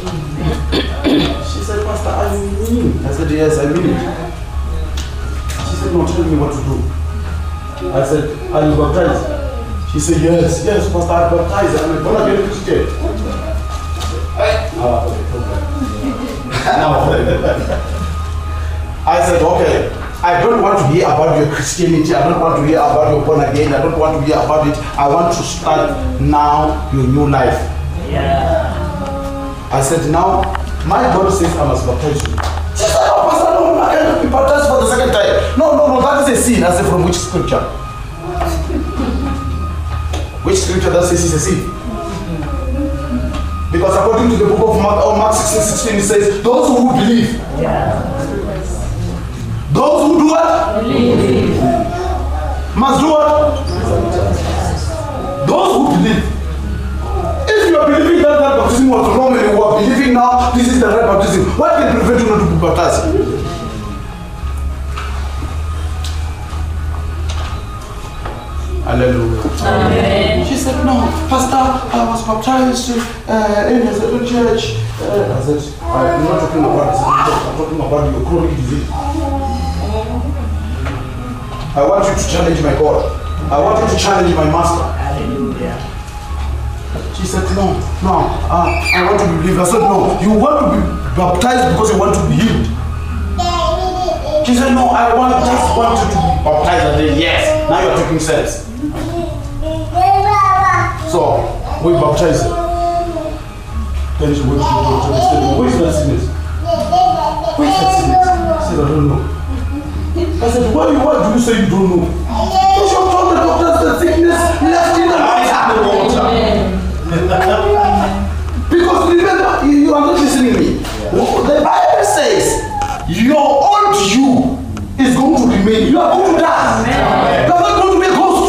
She said, Pastor, are you meaning it? I said, yes, I mean it. She said, no, tell me what to do. I said, are you baptized? She said, yes, Pastor, I'm baptized. I'm born again Christian. I said, okay, I don't want to hear about your Christianity. I don't want to hear about your born again. I don't want to hear about it. I want to start now your new life. Yeah. I said, now, my God says I must baptize you. She said, no, Pastor, no, I cannot be baptized for the second time. No, that is a sin. I said, from which scripture? Which scripture that says it's a sin? Because according to the book of Mark 16:16, it says, those who believe. Yeah. Those who do what? Believe. Must do what? Those who believe. If you are believing that baptism was wrong and you are believing now this is the right baptism, what can prevent you not to be baptized? Hallelujah. Amen. She said, no, Pastor, I was baptized in a certain church. I said, I'm not talking about a certain church, I'm talking about your chronic disease. I want you to challenge my God. I want you to challenge my master. Hallelujah. She said, no, I want to be believed. I said, no, you want to be baptized because you want to be healed. She said, no, I just want you to be baptized. I said, yes, now you're taking sense. So, we baptized her. Then she went to the doctor and said, where is that sickness? Where is that sickness? She said, I don't know. I said, why do you say you don't know? You should tell the doctors the sickness left in the water. Because remember, you are not listening to me. The Bible says, your old you is going to remain. You are going to die. You are not going to be a ghost.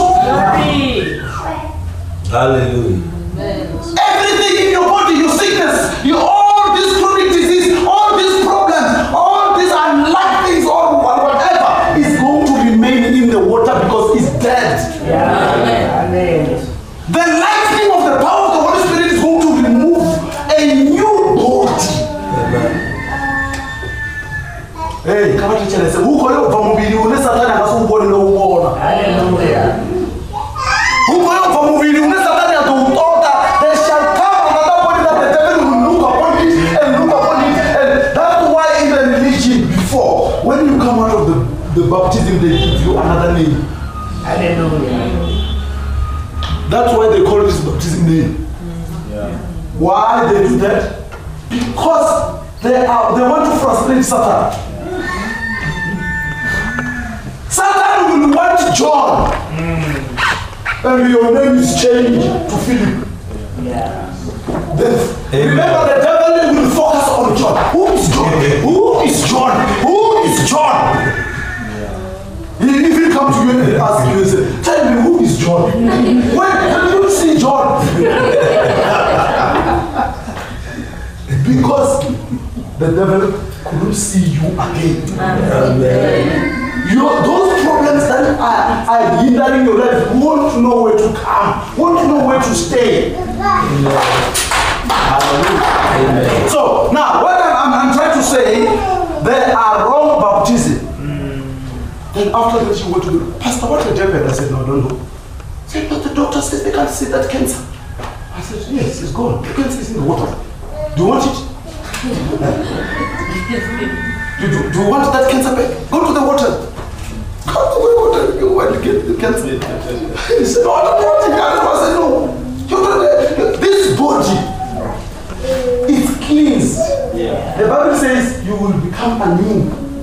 Hallelujah. Everything in your body, your sickness, all this chronic disease, all these problems, all these unlucky things, or whatever, is going to remain in the water because it's dead. Yeah. Amen. The lightning of the power of the Holy Spirit is going to remove a new body. Amen. Hey, come on, teacher. Say, who call you from movie? You need Satan and that's who call you no one. Hallelujah. Who call you from movie? You need Satan and to talk that there shall come another body that the devil will look upon it and look upon it. And that's why in the religion before, when you come out of the baptism, they give you another name. Hallelujah. That's why they call this baptism name. Yeah. Why they do that? Because they want to frustrate Satan. Satan will want John. And your name is changed to Philip. Yeah. Remember, the devil will focus on John. Who is John? Who is John? Who is John? He even come to you and ask you and say, tell me who is John? Wait, can you see John? Because the devil couldn't see you again. Amen. Those problems that are hindering your life won't know where to come, won't know where to stay. Hallelujah. So now, what I'm trying to say, there are wrong baptism. Then after that, she went to the pastor. What the devil? I said, no, don't know. He said, but the doctor says they can't see that cancer. I said, yes, it's gone. The cancer is in the water. Do you want it? Do you want that cancer back? Go to the water. Go to the water. You want to get the cancer. He said, no, I don't want it. I said, no. This body is cleansed. Yeah. The Bible says you will become anew.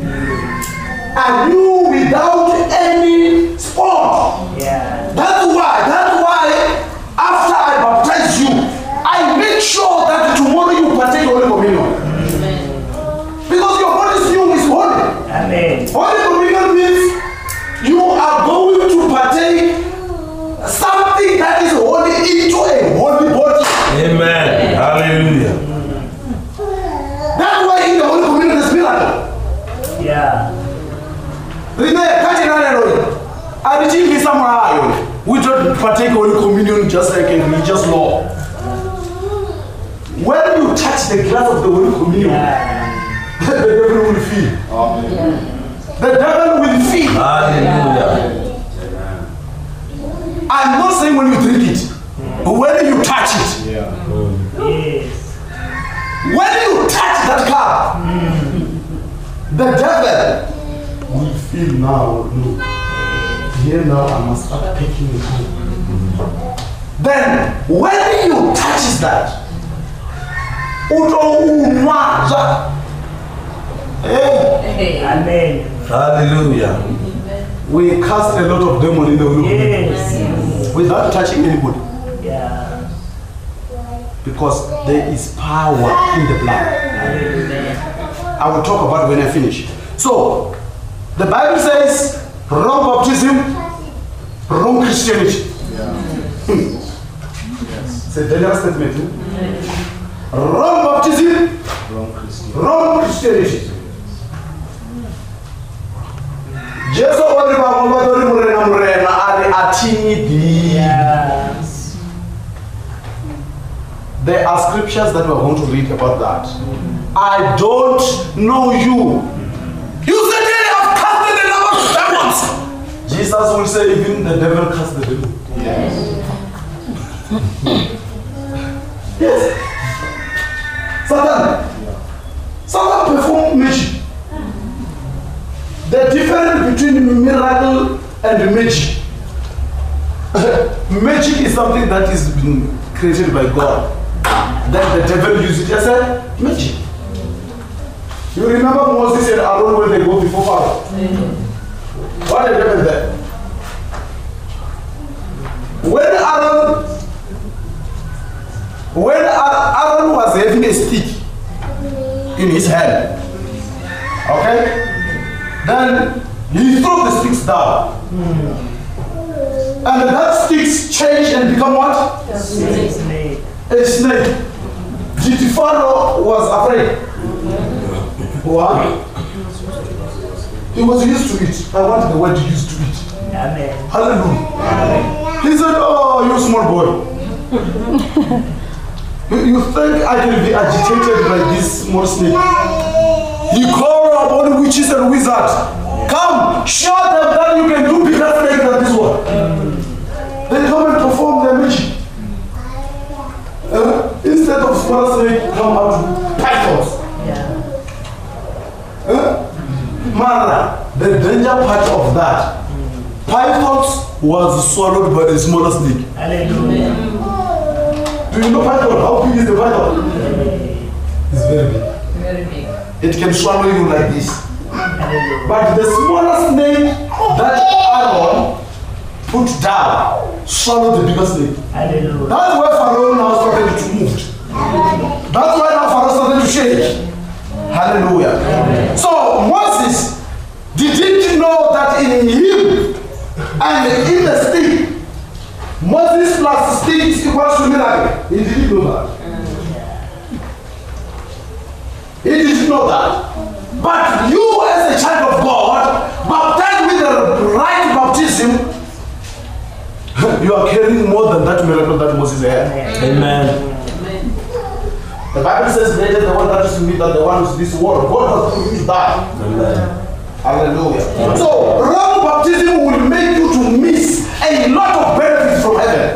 Anew without any spot. Yeah. That's why after I baptize you, I make sure that tomorrow you partake Holy Communion. Amen. Because your body's new is holy. Amen. Holy Communion means you are going to partake something that is holy into a holy body. Amen. Hallelujah. That's why in the Holy Communion is miracle. Yeah. We don't partake Holy Communion just like a religious law. when you touch the glass of the Holy Communion, the devil will feel. The devil will feel. Hallelujah. I'm not saying when you drink it, but when you touch it. Yes. When you touch that cup, the devil will feel now, no. Here now I must start taking it home. Then when you touch that, Amen. Hallelujah. we cast a lot of demons in the room Yes. without touching anybody, Yeah. because there is power in the blood. I will talk about it when I finish. So the Bible says wrong baptism, wrong Christianity. It's a dangerous statement. Wrong baptism, wrong Christianity. Jesus ori baba ori murena ari atini di. Yes. There are scriptures that we are going to read about that. I don't know you. You said they have casted the number of demons. Jesus will say even the devil cast the devil. Yes. Yes. Satan performed magic. The difference between miracle and magic. Magic is something that is been created by God. Then the devil uses it as a magic. You remember Moses and Aaron when they go before Pharaoh? What did happen there? When Aaron was having a stick in his hand, okay? Then he threw the sticks down. And that sticks change and become what? A snake. A snake. Did Pharaoh was afraid? Why? He was used to it. I want the word used to it. Amen. Hallelujah. He said, oh, you small boy. You think I can be agitated by this small snake? He called upon witches and wizards. Come, show them that you can do bigger snake than this one. They come and perform their magic. Instead of small snake, come out pythons. Mara, the danger part of that, pythons was swallowed by the smaller snake. Hallelujah. Do you know python? How big is the python? It's very big. Very big. It can swallow you like this. Hallelujah. But the smaller snake that Aaron put down swallowed the bigger snake. Hallelujah. That's why Pharaoh now started to move. That's why now Pharaoh started to shake. Hallelujah. So Moses didn't know that in him and in the stick, Moses plus stick is equal to miracle. He didn't know that. He didn't know that. But you as a child of God, baptized with the right baptism, you are carrying more than that miracle that Moses had. Amen. The Bible says, greater the one that is in me than the one who is this world. God has put you to die. Amen. Hallelujah. So, wrong baptism will make you to miss a lot of benefits from heaven.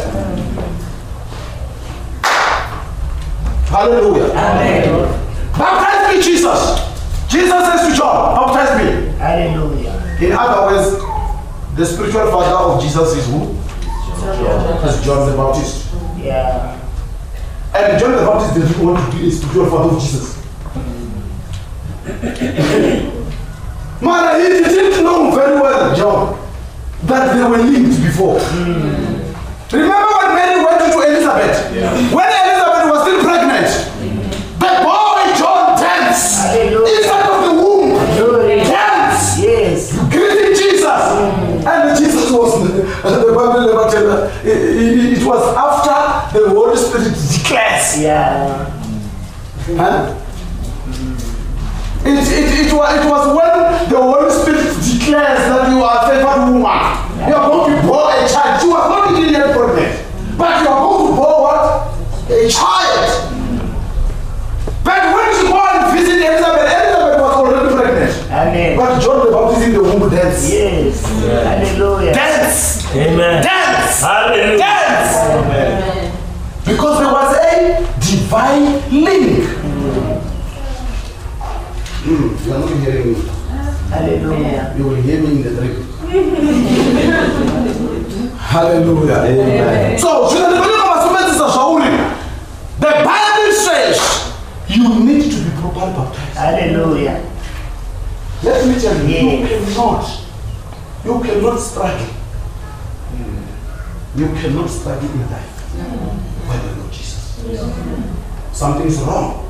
Hallelujah. Amen. Baptize me, Jesus. Jesus says to John, baptize me. Hallelujah. In other words, the spiritual father of Jesus is who? As John the Baptist. Yeah. And John the Baptist didn't want to be a spiritual father of Jesus. Man, he didn't know very well, John, that they were linked before. Remember when Mary went to Elizabeth? When Elizabeth was still pregnant, the boy John danced inside of the womb. Danced. Yes. Greeting Jesus. And Jesus was, the Bible never tells us, it was after the Holy Spirit declares. Yeah. Huh? It was when the Holy Spirit declares that you are a favored woman. You are going to born a child. You are not even yet pregnant. But you are going to born what? A child. link. You are not hearing me. Hallelujah. You will hear me in the dream. Hallelujah. Amen. So, the Bible says you need to be properly baptized. Hallelujah. Let me tell you, Yes. you cannot struggle. You cannot struggle in life when you know Jesus. Something is wrong.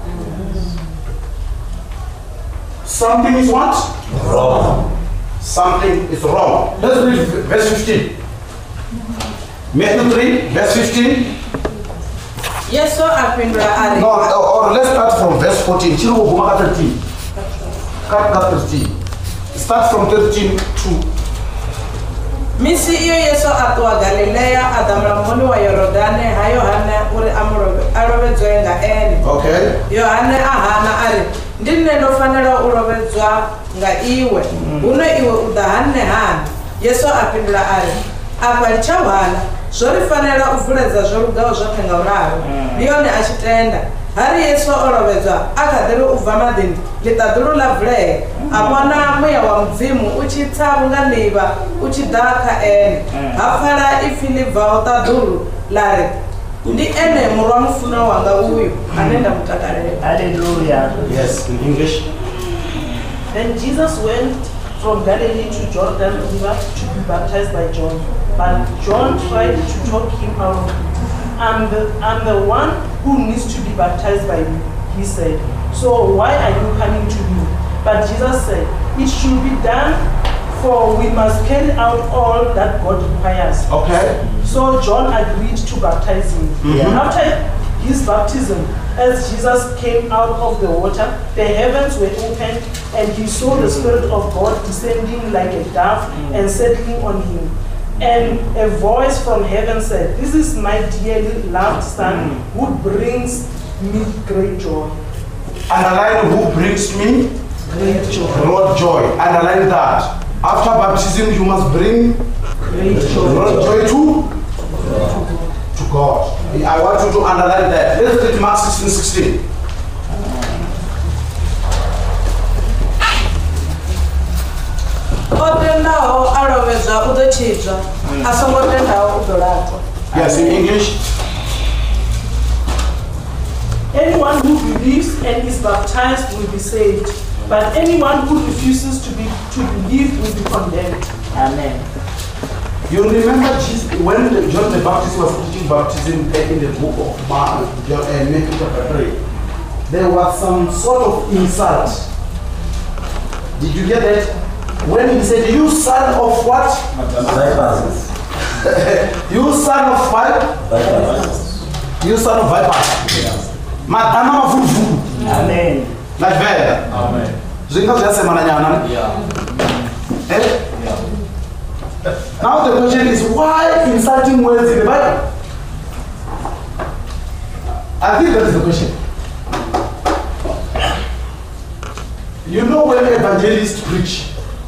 Something is what? Wrong. Something is wrong. Let's read verse 15. Matthew 3, verse 15. Yesu apindura ari. No, or let's start from verse 14. Chilo Bumaka 13. Cut 13. Start from 13 to. Misi iyo Yesu atwa Galilea adamra moni wa Yorodane ha Yohane uri arobedzwa nga ene. Okay. Yohane ahana ari. Ndine ndofanira urobedzwa nga iwe. Uno iwe udahane hana. Yesu apindura ari. Apa lichawana. Zvorifanira kuvhuredza zvorugawo zvake ngauraro. Ndiyone achitenda. Hari Yesu orovedzwa akadhiri ubva madindi litadhuru lavhule apana mweya wa mudzimu uchitsaunganiva uchidhaka ene hafara ifilibvawo tadhuru lari ndi ene murwa mufuno wanga uyu anenda mutakarera. Hallelujah. Yes, in English. Then Jesus went from Galilee to Jordan River to be baptized by John. But John tried to talk him out of it. I'm the one who needs to be baptized by you, he said. So why are you coming to me? But Jesus said, it should be done, for we must carry out all that God requires. Okay. So John agreed to baptize him. After his baptism, as Jesus came out of the water, the heavens were opened, and he saw the Spirit of God descending like a dove and settling on him. And a voice from heaven said, this is my dearly loved Son, who brings me great joy. Underline who brings me Great joy. Lord joy. Underline that. After baptism, you must bring Great joy. Lord joy to God. I want you to underline that. Let's read Mark 16:16. Otendawo arovedzwa udochidzwa asongotendawo udolatwa. Yes, in English. Anyone who believes and is baptized will be saved, but anyone who refuses to believe will be condemned. Amen. You remember Jesus, when John the Baptist was teaching baptism in the book of Matthew chapter 3, there was some sort of insult. Did you get that? When he said, you son of what? Vipers. You son of what? Vipers. You son of vipers. Madama mafufu. Amen. Like that. Amen. Zinga ziyasema na nyana. Yeah. Eh? Now the question is, why insulting words in the Bible? I think that is the question. You know when evangelists preach,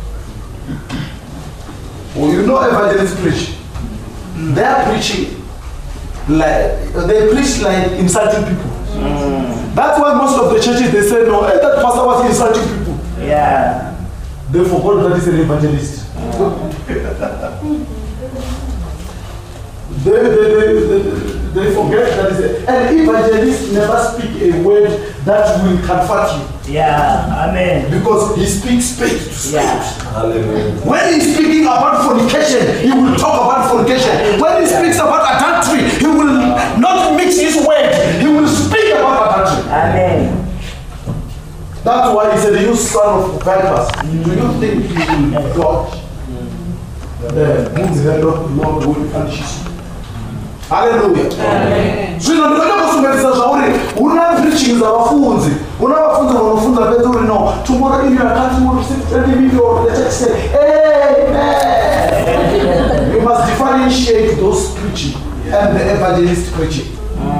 or you know evangelists preach, they are preaching like, they preach like insulting people. That's why most of the churches, they say, no, that pastor was insulting people. Yeah. They forgot that he's an evangelist. They forget that is an evangelist never speak a word that will comfort you. Yeah. Amen. Because he speaks faith to spirit. Yeah. Hallelujah. When he's speaking about fornication, he will talk about fornication. When he speaks about adultery, he will not mix his words. He will speak about adultery. Amen. That's why he said, you son of vipers. Do you think you will dodge the hand of the Lord will punish you? Hallelujah. Zvino ndinoda kusungamisa zvauri una preaching zavafunzi. Una vafunzi vanofunza Petro no. Tomorrow in your country will receive 20 million. The church say, amen. You must differentiate those preaching and the evangelist preaching.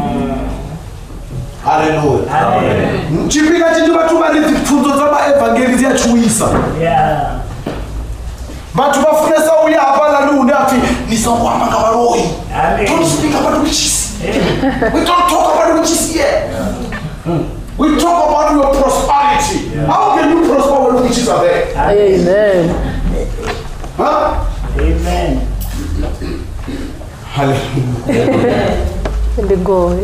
Hallelujah. Amen. Chipika chichiva tumaridzi pfunzo dzavaevhangerizi yachiuyisa. Yeah. But vafunesa uya hapana nune ati nisangwama ngavaroi. Amen. Don't speak about witches. We don't talk about witches here. We talk about your prosperity. How can you prosper when witches are there? Amen. Huh? Amen. Hallelujah. In the goal.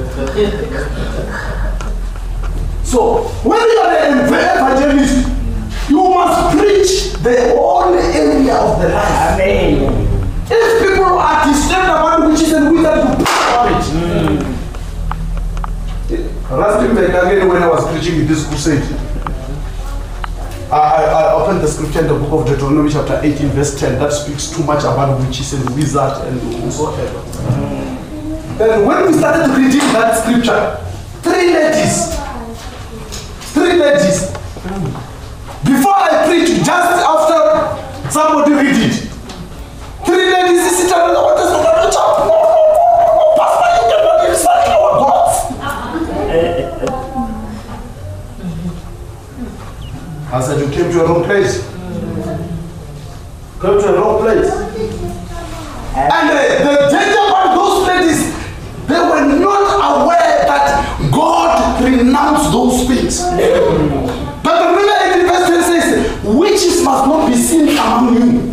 So, when you are an evangelist, you must preach the whole area of the life. Amen. If people are disturbed about witches and wizards, you preach about it. Last time again, when I was preaching in this crusade, I opened the scripture in the book of Deuteronomy chapter 18 verse 10 that speaks too much about witches and wizards and whosoever. Then when we started reading that scripture, three ladies, before I preach, just after somebody read it, three ladies sit down and what is the no, pastor, you cannot insult our gods. I said, you came to a wrong place. Come to a wrong place. And the danger about those ladies, they were not aware that God renounced those things. But remember in verse 10 says, witches must not be seen among you.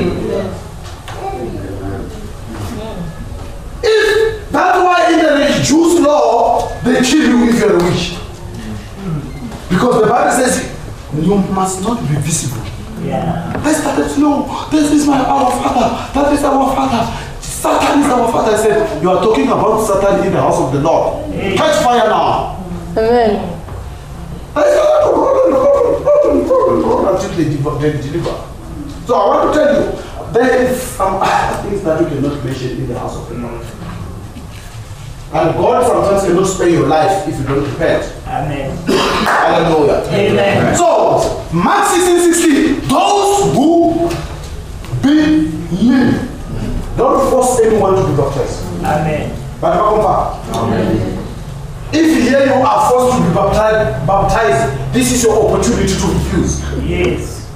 If that's why in the Jews law, they kill you if you're a witch. Because the Bible says, you must not be visible. Yeah. I started to know, this is our father, that is our father. Satan is our father. I said, you are talking about Satan in the house of the Lord. Catch fire now. Amen. I said, run until they deliver. So I want to tell you, there is some things that you cannot mention in the house of the Lord. And God sometimes cannot spare your life if you don't repent. Amen. Hallelujah. Amen. So, Mark 16:16, those who believe, don't force anyone to be baptized. Amen. But Amen. If here you are forced to be baptized, this is your opportunity to refuse. Yes.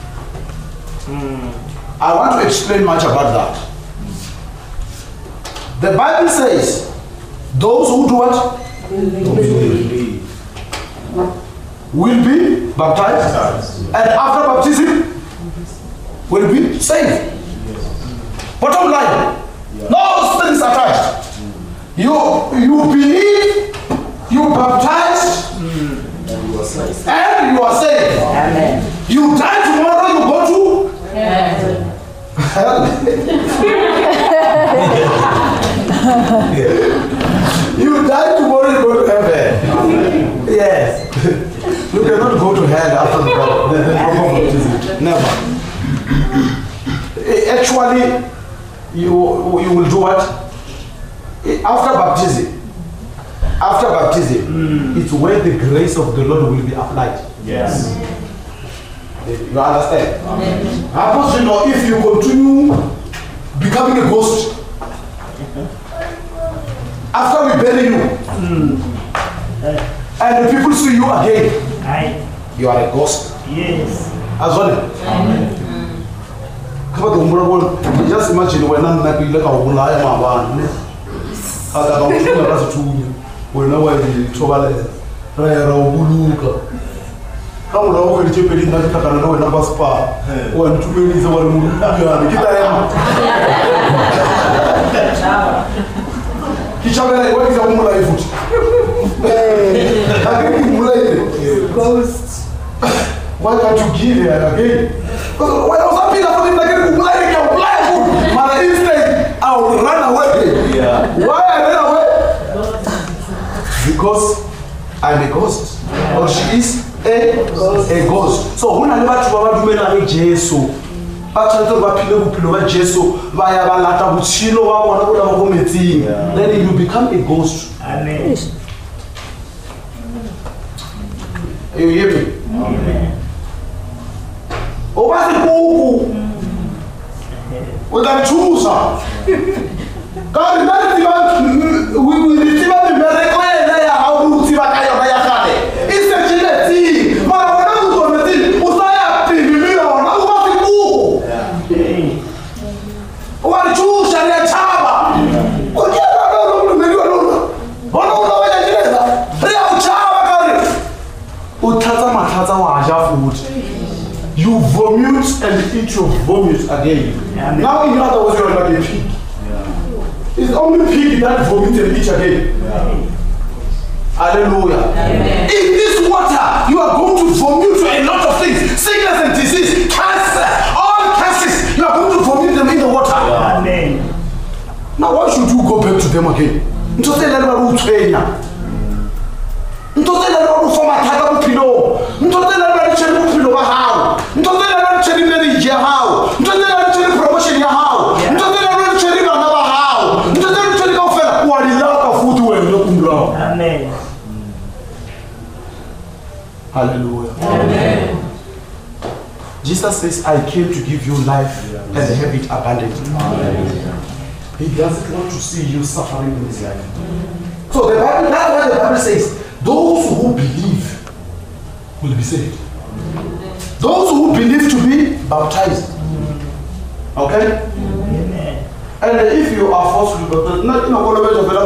I want to explain much about that. The Bible says, those who do what? Will be baptized. And after baptism, will be saved. Bottom line, no strings attached. You believe, you baptized, and you are saved. Amen. You die tomorrow, you go to hell. You die tomorrow, you go to heaven. Yes. You cannot go to hell after the baptism. Never. Actually, you will do what? After baptism, it's where the grace of the Lord will be applied. Yes. You understand? How you know if you continue becoming a ghost after we bury you and the people see you again, Aye. you are a ghost. Yes. As well. Just imagine when I'm like why can't you give it again? Because when I was happy my instinct, I would run away. Yeah. Why I ran away? Because I'm a ghost. Or she is a ghost. So when I never to Baba Jesus, then you become a ghost. Amen. You hear me? Amen. Over the book with a choose. God, we will receive the miracle and they are how to see what I am. It's a genetic. But when I was on the thing, was I happy? We are not about the book. What a choose and a chaba. Oh, yeah, I don't know. uthatha mathatha waja food. You vomit and eat your vomit again. Amen. Now in other words, you are like a pig. It's only pig that vomit and eat again. Hallelujah. Amen. In this water, you are going to vomit a lot of things. Sickness and disease, cancer, all cancers. You are going to vomit them in the water. Amen. Now why should you go back to them again? Ntotse la ba utswenya. Ntotse la ba ufoma thata bophelo. Ntotse la ba tshele bophelo ba hao. Ntotse la ba tshele marriage ya hao. Ntotse la ba tshele promotion ya hao. Ntotse la ba tshele bana ba hao. Ntotse la tshele kaofela wa di laka futhi wena kumlo. Amen. Hallelujah. Amen. Jesus says, I came to give you life and have it abundantly. He doesn't want to see you suffering in this life. So the Bible, that's why the Bible says, those who believe will be saved. Those who believe to be baptized. Okay? Amen. And if you are forced to be baptized, not in a college of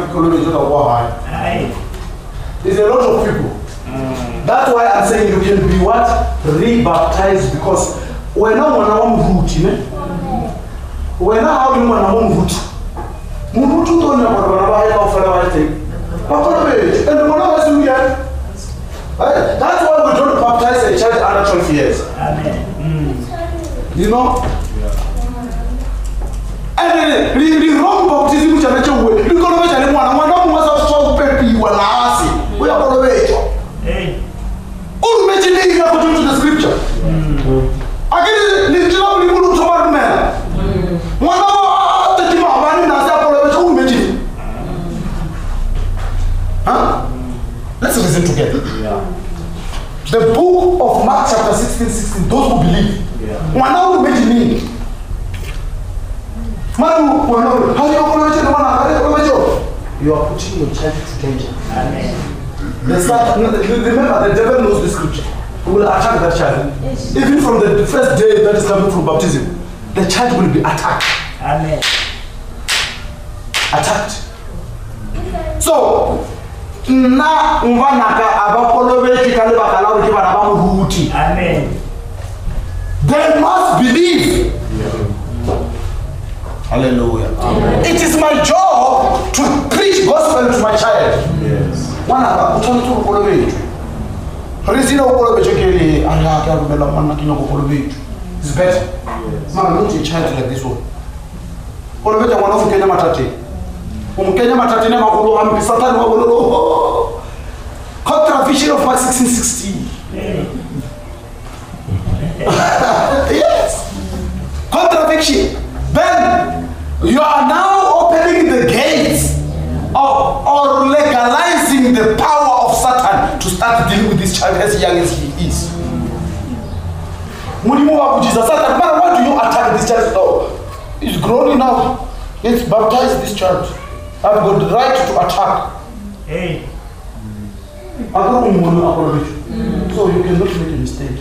Aye. there's a lot of people. That's why I'm saying you can be what? Re-baptized, because when no one root, you know? When how you want to root? Murutu don't know what I offer. And the one I was doing, that's why we don't baptize a child under 12 years. Amen. You know? And the wrong baptism which I mentioned, we're going to make anyone. One of us so peppy, we are going to make it. Hey. All mentioning you according to the scripture. Again, the job you will talk man. One of the team of Van Nasa, all mentioning. Huh? Let's listen together. The book of Mark, chapter 16, those who believe. One hour mentioning. You are putting your child to danger. Amen. Remember, the devil knows the scripture. He will attack that child. Even from the first day that is coming from baptism, the child will be attacked. Amen. Attacked. So, na umvanaka abakolovechi kale bakalauri ke bana ba moruti. Amen. They must believe. Hallelujah. Amen. It is my job to preach gospel to my child. Yes. Wana utani tu ukolovechi. Rizina ukolovechi kele ala ka rumela mana kino ukolovechi. It's better. Man, don't a child like this one. Ukolovechi mwana ufukenya matati. Umkenya matati na makulu ambi satani wa bololo. Contradiction of Mark 16:16. Yes. Contradiction. Then you are now opening the gates or legalizing the power of Satan to start dealing with this child as young as he is. When you move up with Jesus, Satan, why do you attack this child? Oh, he's grown enough. Let's baptize this child. I've got the right to attack. Hey. So you cannot make a mistake.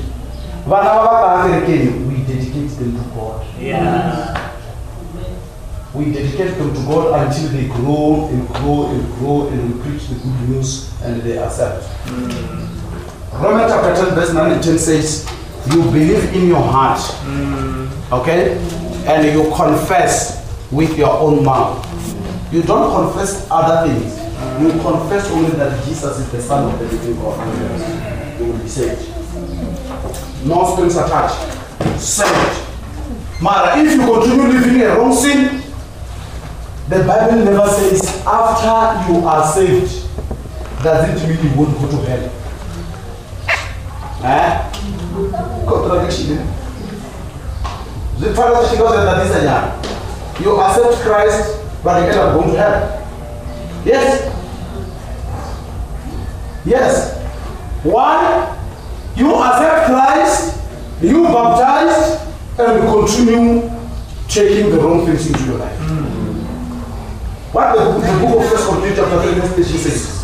We dedicate them to God. Yeah. We dedicate them to God until they grow and grow and grow, and we preach the good news and they accept. Romans chapter 10 verse 9 and 10 says, you believe in your heart, okay, and you confess with your own mouth. You don't confess other things. You confess only that Jesus is the Son of the living God. You will be saved. No strings attached. Saved. Mara, if you continue living a wrong sin, the Bible never says after you are saved, does it mean you won't go to hell? Contradiction. The Father goes that this and you accept Christ, but you end up going to hell. Yes. Yes. Why? You accept Christ, you baptized, and you continue taking the wrong things into your life. What the book of 1 Corinthians chapter 3 verse 13 says.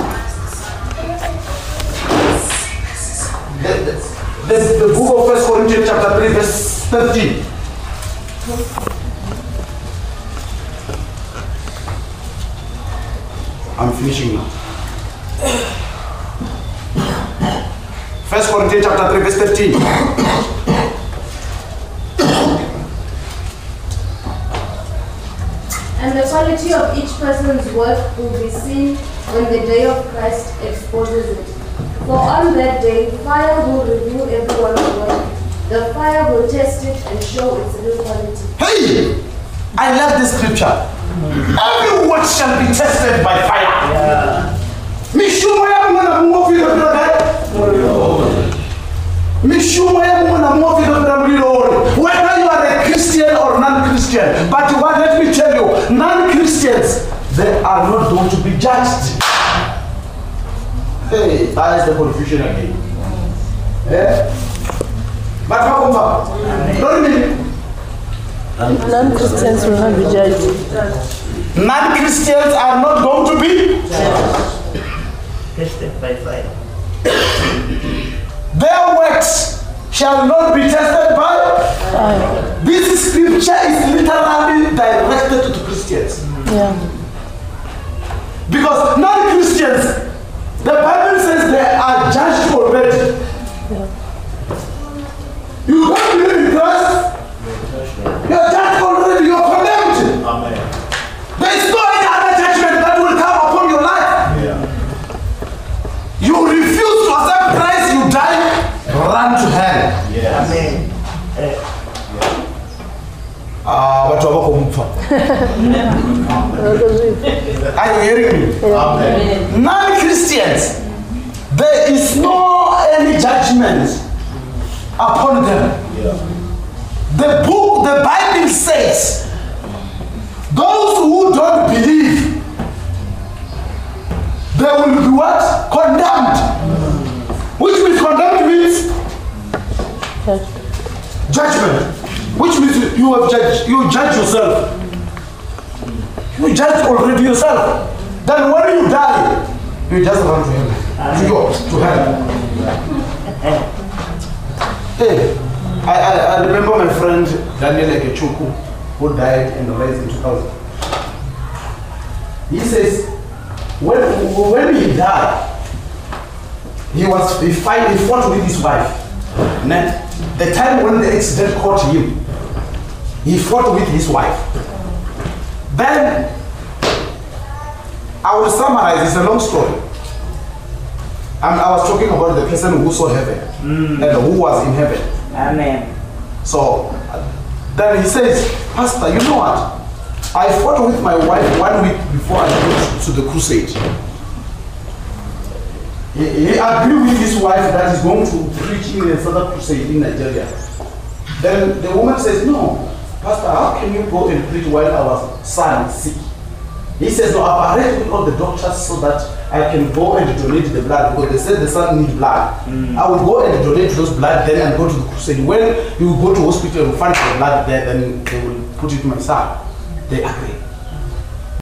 The book of 1 Corinthians chapter 3 verse 13. I'm finishing now. 1 Corinthians chapter 3, verse 13. And the quality of each person's work will be seen when the day of Christ exposes it. For on that day, fire will reveal everyone's work. The fire will test it and show its real quality. Hey! I love this scripture. Every word shall be tested by fire. Mishumo ya Mungu na Mungu vile Mishumo ya Mungu na Mungu vile whether you are a Christian or non-Christian. But what, let me tell you, non-Christians, they are not going to be judged. Hey, that is the confusion again. Yeah? But how come? Don't mean Non-Christians will not be judged. non-Christians are not going to be Tested by fire. their works shall not be tested by Fire. this scripture is literally directed to Christians. Yeah. Because non-Christians, the Bible says they are judged already. You don't believe in Christ, you are judged already, you are condemned. Amen. There is no any other judgment that will come upon your life. You refuse to accept Christ, you die, run to hell. Yes. Amen. Watu wako kumfa. Are you hearing me? Amen. Non-Christians, there is no any judgment upon them. The book, the Bible says, those who don't believe, they will be what? Condemned. Which means condemned means judgment. Which means you have judged, you judge yourself. You judge already yourself. Then when you die, you just run to heaven. To hell. Hey, I remember my friend Daniel Ekechuku, who died and raised in 2000. He says, when he died, he fought with his wife. And then the time when the accident caught him, he fought with his wife. Then I will summarize, it's a long story. And I was talking about the person who saw heaven and who was in heaven. Amen. So then he says, Pastor, you know what? I fought with my wife 1 week before I went to the crusade. He agreed with his wife that he's going to preach in another crusade in Nigeria. Then the woman says, no, Pastor, how can you go and preach while our son is sick? He says, no, I've arranged with all the doctors so that I can go and donate the blood because they said the son needs blood. I will go and donate those blood then and go to the crusade. When you go to hospital and find the blood there, then they will put it in my son. They agree.